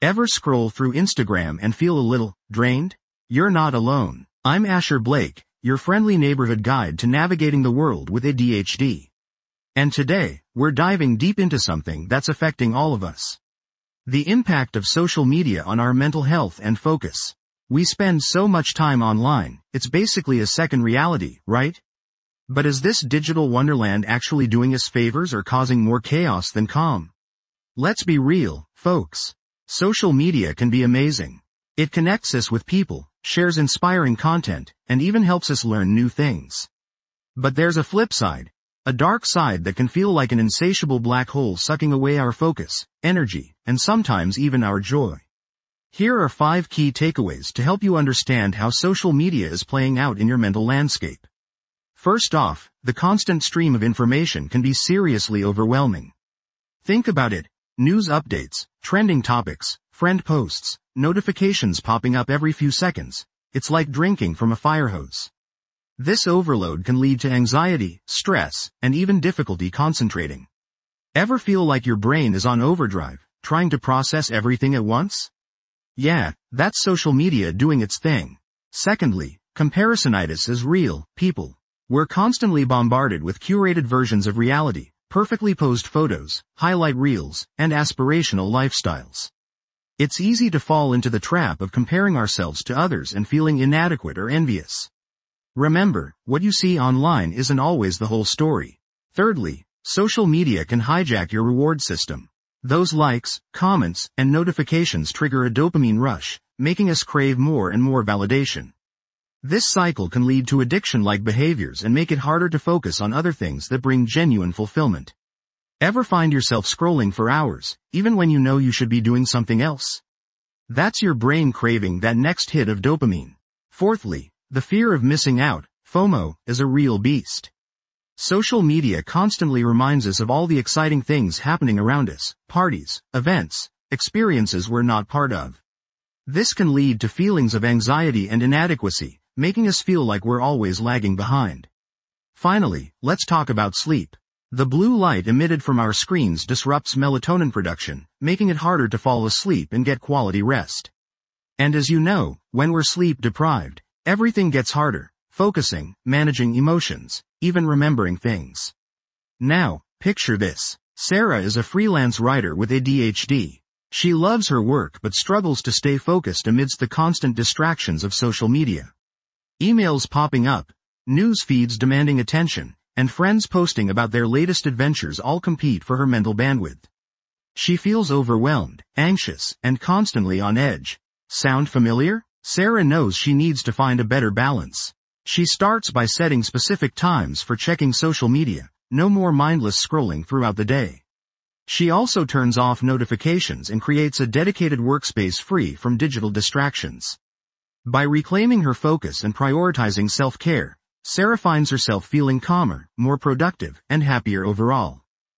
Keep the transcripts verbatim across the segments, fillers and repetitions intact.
Ever scroll through Instagram and feel a little drained? You're not alone. I'm Asher Blake, your friendly neighborhood guide to navigating the world with A D H D. And today, we're diving deep into something that's affecting all of us. The impact of social media on our mental health and focus. We spend so much time online, it's basically a second reality, right? But is this digital wonderland actually doing us favors or causing more chaos than calm? Let's be real, folks. Social media can be amazing. It connects us with people, shares inspiring content, and even helps us learn new things. But there's a flip side. A dark side that can feel like an insatiable black hole sucking away our focus, energy, and sometimes even our joy. Here are five key takeaways to help you understand how social media is playing out in your mental landscape. First off, the constant stream of information can be seriously overwhelming. Think about it. News updates, trending topics, friend posts, notifications popping up every few seconds. It's like drinking from a fire hose. This overload can lead to anxiety, stress, and even difficulty concentrating. Ever feel like your brain is on overdrive, trying to process everything at once? Yeah, that's social media doing its thing. Secondly, comparisonitis is real, people. We're constantly bombarded with curated versions of reality, perfectly posed photos, highlight reels, and aspirational lifestyles. It's easy to fall into the trap of comparing ourselves to others and feeling inadequate or envious. Remember, what you see online isn't always the whole story. Thirdly, social media can hijack your reward system. Those likes, comments, and notifications trigger a dopamine rush, making us crave more and more validation. This cycle can lead to addiction-like behaviors and make it harder to focus on other things that bring genuine fulfillment. Ever find yourself scrolling for hours, even when you know you should be doing something else? That's your brain craving that next hit of dopamine. Fourthly, the fear of missing out, FOMO, is a real beast. Social media constantly reminds us of all the exciting things happening around us, parties, events, experiences we're not part of. This can lead to feelings of anxiety and inadequacy, making us feel like we're always lagging behind. Finally, let's talk about sleep. The blue light emitted from our screens disrupts melatonin production, making it harder to fall asleep and get quality rest. And as you know, when we're sleep deprived, everything gets harder, focusing, managing emotions, even remembering things. Now, picture this. Sarah is a freelance writer with A D H D. She loves her work but struggles to stay focused amidst the constant distractions of social media. Emails popping up, news feeds demanding attention, and friends posting about their latest adventures all compete for her mental bandwidth. She feels overwhelmed, anxious, and constantly on edge. Sound familiar? Sarah knows she needs to find a better balance. She starts by setting specific times for checking social media, no more mindless scrolling throughout the day. She also turns off notifications and creates a dedicated workspace free from digital distractions. By reclaiming her focus and prioritizing self-care, Sarah finds herself feeling calmer, more productive, and happier overall.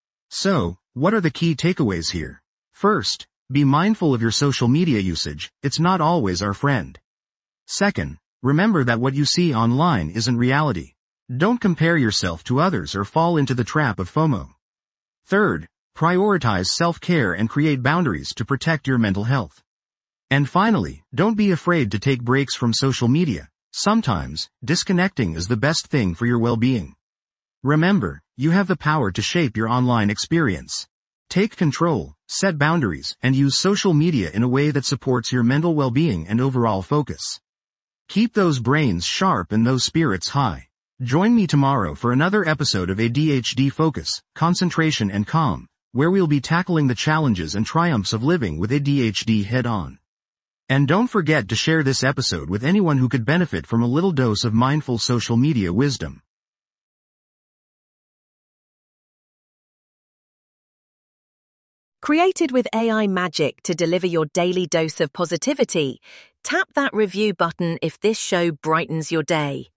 So, what are the key takeaways here? First, be mindful of your social media usage, it's not always our friend. Second, remember that what you see online isn't reality. Don't compare yourself to others or fall into the trap of FOMO. Third, prioritize self-care and create boundaries to protect your mental health. And finally, don't be afraid to take breaks from social media. Sometimes, disconnecting is the best thing for your well-being. Remember, you have the power to shape your online experience. Take control, set boundaries, and use social media in a way that supports your mental well-being and overall focus. Keep those brains sharp and those spirits high. Join me tomorrow for another episode of A D H D Focus, Concentration and Calm, where we'll be tackling the challenges and triumphs of living with A D H D head-on. And don't forget to share this episode with anyone who could benefit from a little dose of mindful social media wisdom. Created with A I magic to deliver your daily dose of positivity, tap that review button if this show brightens your day.